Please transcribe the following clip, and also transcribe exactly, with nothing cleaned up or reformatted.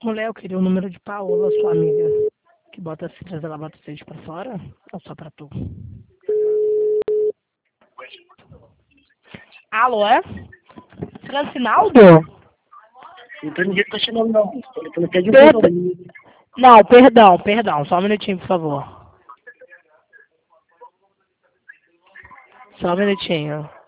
Mulher, eu queria o número de Paola, sua amiga, que bota as filhas dela, bota o sede pra fora, ou só pra tu? Alô, é? Francinaldo? Não tô ninguém que tá chamando, não. Tô falando que é de Per- um. Não, perdão, perdão, só um minutinho, por favor. Só um minutinho.